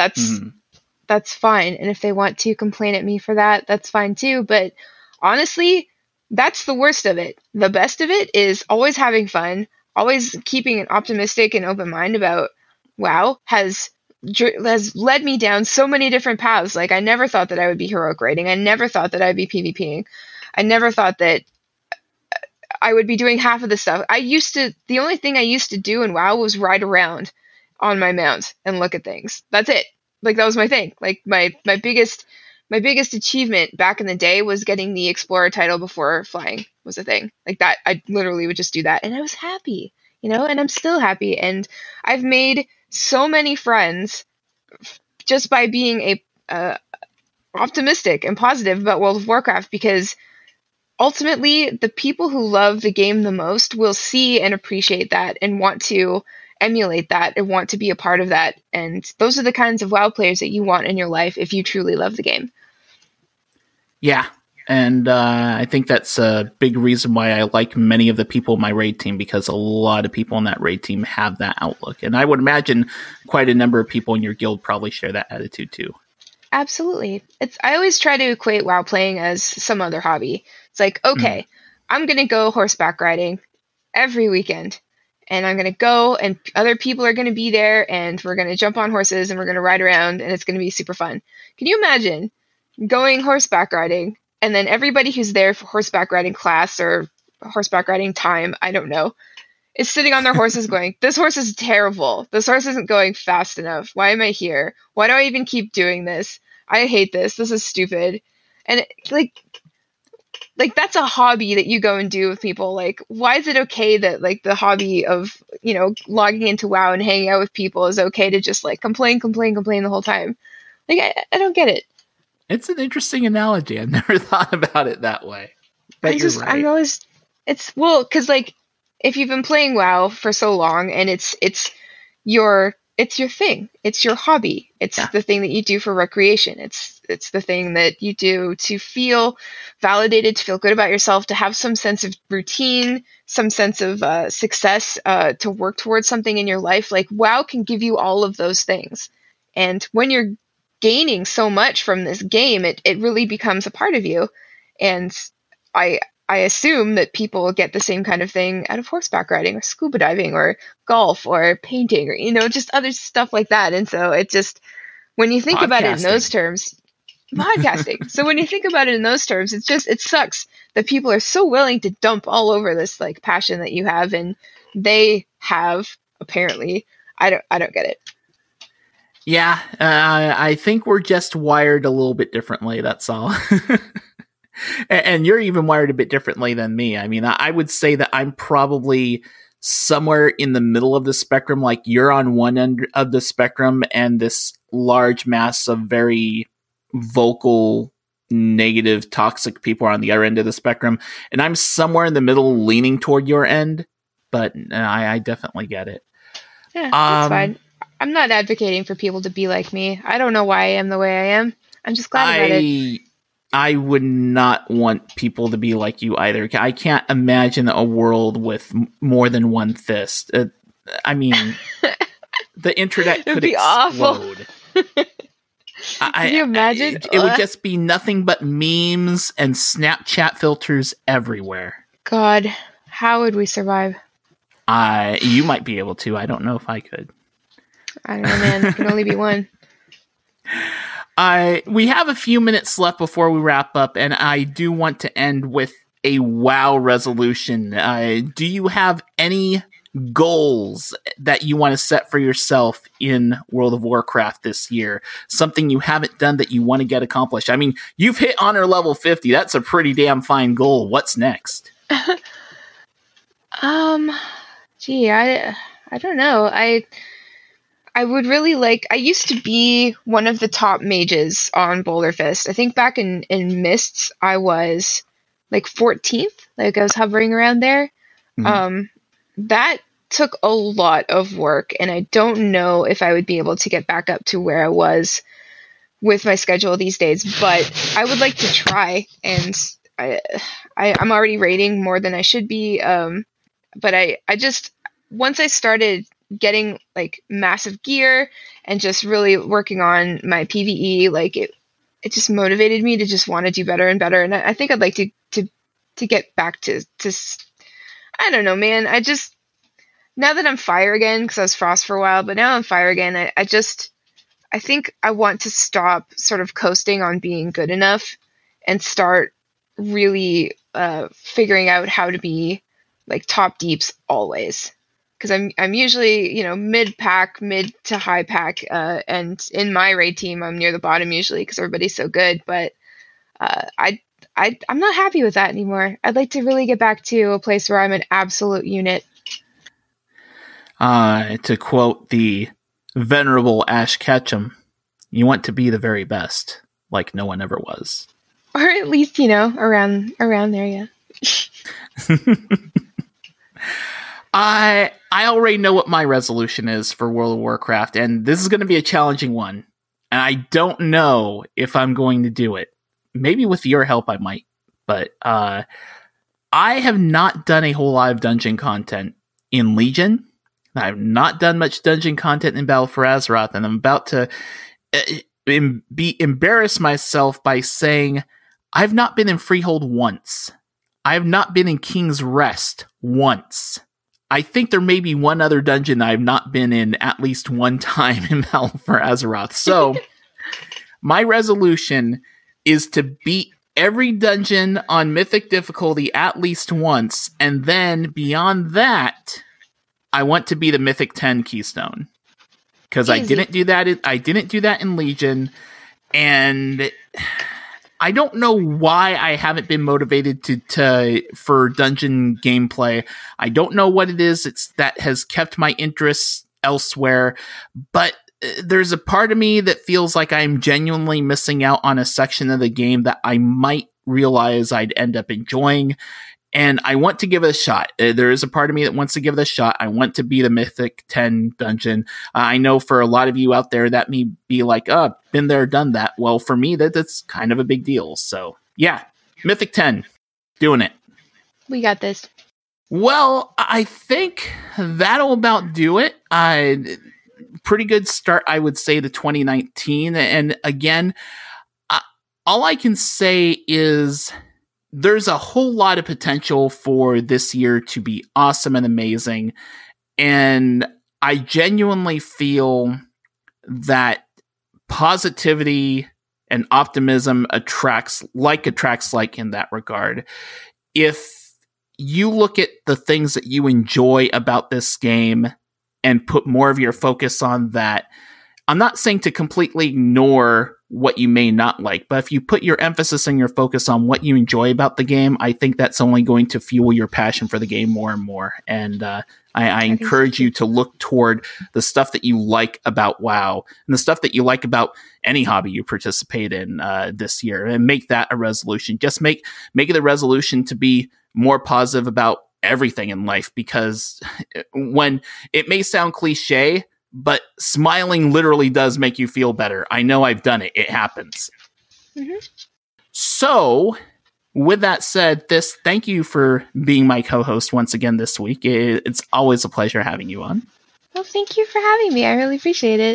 that's fine. And if they want to complain at me for that, that's fine too. But honestly, that's the worst of it. The best of it is always having fun, always keeping an optimistic and open mind about WoW has led me down so many different paths. Like, I never thought that I would be heroic raiding. I never thought that I'd be PvPing. I never thought that I would be doing half of the stuff. The only thing I used to do in WoW was ride around on my mount and look at things. That's it. Like, that was my thing. Like, my biggest achievement back in the day was getting the Explorer title before flying was a thing. Like that, I literally would just do that. And I was happy, and I'm still happy. And I've made so many friends just by being optimistic and positive about World of Warcraft, because ultimately the people who love the game the most will see and appreciate that and want to emulate that and want to be a part of that. And those are the kinds of WoW players that you want in your life if you truly love the game. Yeah. And I think that's a big reason why I like many of the people in my raid team, because a lot of people in that raid team have that outlook. And I would imagine quite a number of people in your guild probably share that attitude too. Absolutely. I always try to equate WoW playing as some other hobby. It's like, okay, I'm going to go horseback riding every weekend. And I'm going to go, and other people are going to be there, and we're going to jump on horses, and we're going to ride around, and it's going to be super fun. Can you imagine going horseback riding, and then everybody who's there for horseback riding class or horseback riding time, I don't know, is sitting on their horses going, this horse is terrible. This horse isn't going fast enough. Why am I here? Why do I even keep doing this? I hate this. This is stupid. And like that's a hobby that you go and do with people. Like, why is it okay that like the hobby of, logging into WoW and hanging out with people is okay to just like complain the whole time? Like, I don't get it. It's an interesting analogy. I've never thought about it that way. But you're right. Because like, if you've been playing WoW for so long and it's your thing, it's your hobby, it's the thing that you do for recreation, it's the thing that you do to feel validated, to feel good about yourself, to have some sense of routine, some sense of success, to work towards something in your life. Like, WoW can give you all of those things. And when you're gaining so much from this game, it really becomes a part of you. And I assume that people get the same kind of thing out of horseback riding or scuba diving or golf or painting or, just other stuff like that. And so it just, when you think about it in those terms, podcasting. So when you think about it in those terms, it sucks that people are so willing to dump all over this like passion that you have, and they have, apparently. I don't get it. Yeah, I think we're just wired a little bit differently. That's all. And you're even wired a bit differently than me. I mean, I would say that I'm probably somewhere in the middle of the spectrum. Like, you're on one end of the spectrum, and this large mass of very vocal, negative, toxic people are on the other end of the spectrum. And I'm somewhere in the middle, leaning toward your end. But I definitely get it. Yeah, that's fine. I'm not advocating for people to be like me. I don't know why I am the way I am. I'm just glad about it. I would not want people to be like you either. I can't imagine a world with more than one fist. I mean, the internet could be explode. Can you imagine? It would just be nothing but memes and Snapchat filters everywhere. God, how would we survive? You might be able to. I don't know if I could. I don't know, man. There can only be one. We have a few minutes left before we wrap up, and I do want to end with a WoW resolution. Do you have any goals that you want to set for yourself in World of Warcraft this year? Something you haven't done that you want to get accomplished? I mean, you've hit honor level 50. That's a pretty damn fine goal. What's next? Gee, I don't know. I would really like, I used to be one of the top mages on Boulder Fist. I think back in Mists, I was like 14th. Like, I was hovering around there. Mm-hmm. That took a lot of work, and I don't know if I would be able to get back up to where I was with my schedule these days, but I would like to try. And I'm already rating more than I should be. But I just, once I started getting like massive gear and just really working on my PvE, like it just motivated me to just want to do better and better. And I think I'd like to get back to, I don't know, man. Now that I'm fire again, because I was frost for a while, but now I'm fire again, I think I want to stop sort of coasting on being good enough and start really figuring out how to be like top deeps always. Because I'm usually, mid pack, mid to high pack, and in my raid team I'm near the bottom usually because everybody's so good. But I'm not happy with that anymore. I'd like to really get back to a place where I'm an absolute unit. To quote the venerable Ash Ketchum, you want to be the very best, like no one ever was. Or at least, around there, yeah. I already know what my resolution is for World of Warcraft, and this is going to be a challenging one. And I don't know if I'm going to do it. Maybe with your help I might. But I have not done a whole lot of dungeon content in Legion. I've not done much dungeon content in Battle for Azeroth, and I'm about to embarrass myself by saying I've not been in Freehold once. I've not been in King's Rest once. I think there may be one other dungeon I've not been in at least one time in Battle for Azeroth. So my resolution is to beat every dungeon on Mythic difficulty at least once, and then beyond that, I want to be the Mythic 10 Keystone. Because I didn't do that in Legion, and I don't know why I haven't been motivated for dungeon gameplay. I don't know what it is that has kept my interests elsewhere, but there's a part of me that feels like I'm genuinely missing out on a section of the game that I might realize I'd end up enjoying. And I want to give it a shot. There is a part of me that wants to give it a shot. I want to be the Mythic 10 dungeon. I know for a lot of you out there, that may be like, oh, been there, done that. Well, for me, that's kind of a big deal. So, yeah, Mythic 10, doing it. We got this. Well, I think that'll about do it. Pretty good start, I would say, to 2019. And again, all I can say is there's a whole lot of potential for this year to be awesome and amazing. And I genuinely feel that positivity and optimism attracts like in that regard. If you look at the things that you enjoy about this game and put more of your focus on that, I'm not saying to completely ignore what you may not like, but if you put your emphasis and your focus on what you enjoy about the game, I think that's only going to fuel your passion for the game more and more. And I encourage you to look toward the stuff that you like about WoW and the stuff that you like about any hobby you participate in this year, and make that a resolution. Just make it a resolution to be more positive about everything in life, because when it may sound cliche, but smiling literally does make you feel better. I know I've done it. It happens. Mm-hmm. So, with that said, thank you for being my co-host once again this week. It's always a pleasure having you on. Well, thank you for having me. I really appreciate it.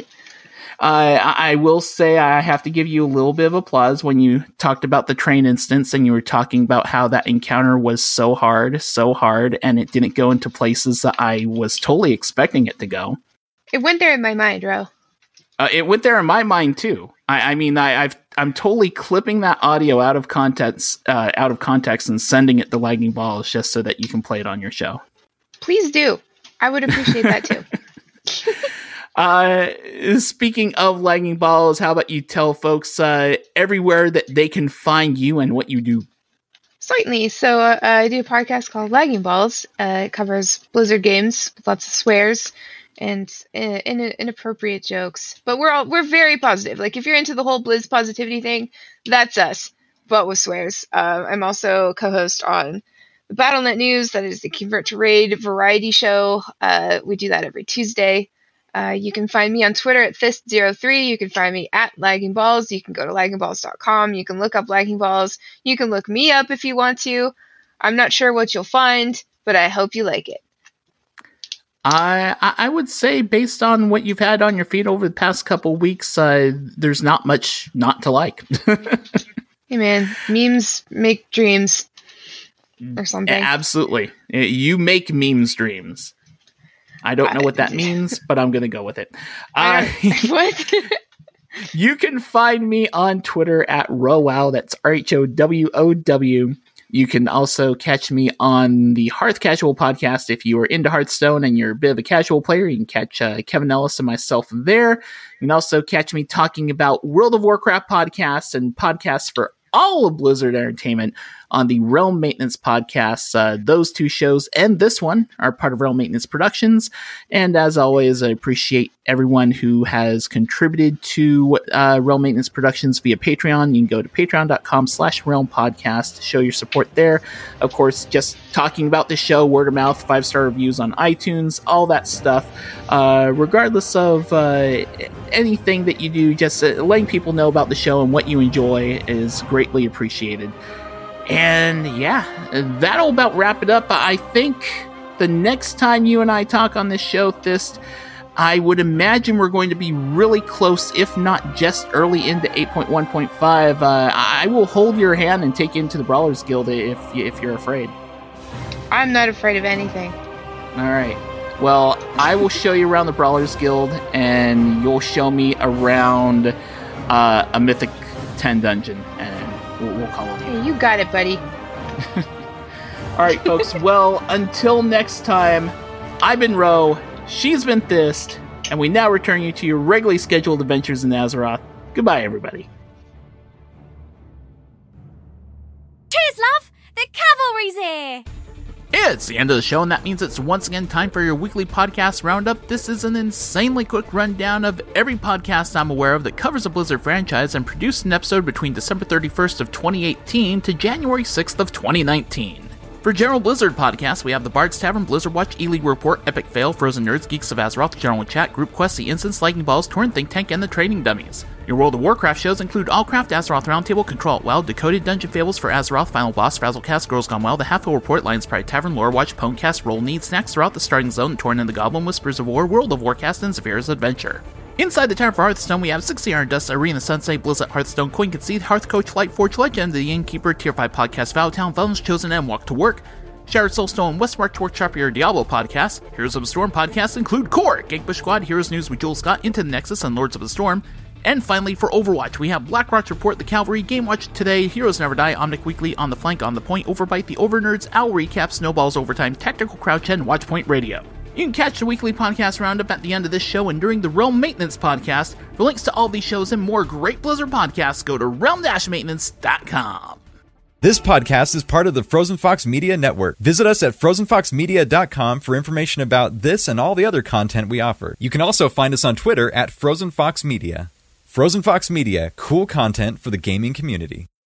I will say I have to give you a little bit of applause when you talked about the train instance, and you were talking about how that encounter was so hard, and it didn't go into places that I was totally expecting it to go. It went there in my mind, Ro. It went there in my mind too. I'm totally clipping that audio out of context and sending it to Lagging Balls just so that you can play it on your show. Please do. I would appreciate that too. Speaking of Lagging Balls, how about you tell folks everywhere that they can find you and what you do? Certainly. So I do a podcast called Lagging Balls. It covers Blizzard games with lots of swears and inappropriate jokes, but we're very positive. Like, if you're into the whole Blizz positivity thing, that's us, but with swears. I'm also co-host on the BattleNet News, that is the Convert to Raid variety show. We do that every Tuesday. You can find me on Twitter at Fist03. You can find me at Lagging Balls. You can go to laggingballs.com. You can look up Lagging Balls. You can look me up if you want to. I'm not sure what you'll find, but I hope you like it. I would say, based on what you've had on your feed over the past couple weeks, there's not much not to like. Hey man, memes make dreams or something. Absolutely. You make memes dreams. I don't know what that means, but I'm going to go with it. What? You can find me on Twitter at Rowow. That's RHOWOW. You can also catch me on the Hearth Casual podcast. If you are into Hearthstone and you're a bit of a casual player, you can catch Kevin Ellis and myself there. You can also catch me talking about World of Warcraft podcasts and podcasts for all of Blizzard Entertainment on the Realm Maintenance podcast. Those two shows and this one are part of Realm Maintenance Productions. And as always, I appreciate everyone who has contributed to Realm Maintenance Productions via Patreon. You can go to patreon.com/Realm Podcast to show your support there. Of course, just talking about the show, word of mouth, 5-star reviews on iTunes, all that stuff. Regardless of anything that you do, just letting people know about the show and what you enjoy is greatly appreciated. And yeah, that'll about wrap it up. I think the next time you and I talk on this show, Thist, I would imagine we're going to be really close, if not just early into 8.1.5. I will hold your hand and take you into the Brawlers Guild if you're afraid. I'm not afraid of anything. All right. Well, I will show you around the Brawlers Guild, and you'll show me around a Mythic 10 dungeon, and we'll call it. Hey, you got it, buddy. All right, folks. Well, until next time, I've been Ro, she's been Thist, and we now return you to your regularly scheduled adventures in Azeroth. Goodbye, everybody. Cheers, love! The cavalry's here! It's the end of the show, and that means it's once again time for your weekly podcast roundup. This is an insanely quick rundown of every podcast I'm aware of that covers a Blizzard franchise and produced an episode between December 31st of 2018 to January 6th of 2019. For General Blizzard podcasts, we have The Bard's Tavern, Blizzard Watch, E-League Report, Epic Fail, Frozen Nerds, Geeks of Azeroth, General Chat, Group Quest, The Instance, Lightning Balls, Torrent Think Tank, and The Trading Dummies. Your World of Warcraft shows include Allcraft, Azeroth Roundtable, Control Alt WoW, Decoded Dungeon Fables for Azeroth, Final Boss, Frazzlecast, Girls Gone Wild, The Half-Hill Report, Lions Pride Tavern, Lore Watch, Pwnecast, Roll Need, Snacks Throughout the Starting Zone, Torrent and the Goblin, Whispers of War, World of Warcast, and Zephyra's Adventure. Inside the Tavern for Hearthstone, we have 60 Iron Dust, Arena Sensei, Blizzard Hearthstone, Coin Concede, Hearth Coach, Lightforge, Legend of the Innkeeper, Tier 5 Podcast, Vowtown, Villains Chosen, and Walk to Work. Shattered Soulstone, Westmarch Workshop, your Diablo podcast. Heroes of the Storm podcasts include Core, Gankbush Squad, Heroes News with Joel Scott, Into the Nexus, and Lords of the Storm. And finally, for Overwatch, we have Blackrock's Report, The Cavalry, Game Watch Today, Heroes Never Die, Omnic Weekly, On the Flank, On the Point, Overbite, The Overnerds, Owl Recap, Snowballs Overtime, Tactical Crouch, and Watchpoint Radio. You can catch the weekly podcast roundup at the end of this show and during the Realm Maintenance podcast. For links to all these shows and more great Blizzard podcasts, go to realm-maintenance.com. This podcast is part of the Frozen Fox Media Network. Visit us at frozenfoxmedia.com for information about this and all the other content we offer. You can also find us on Twitter at Frozen Fox Media. Frozen Fox Media, cool content for the gaming community.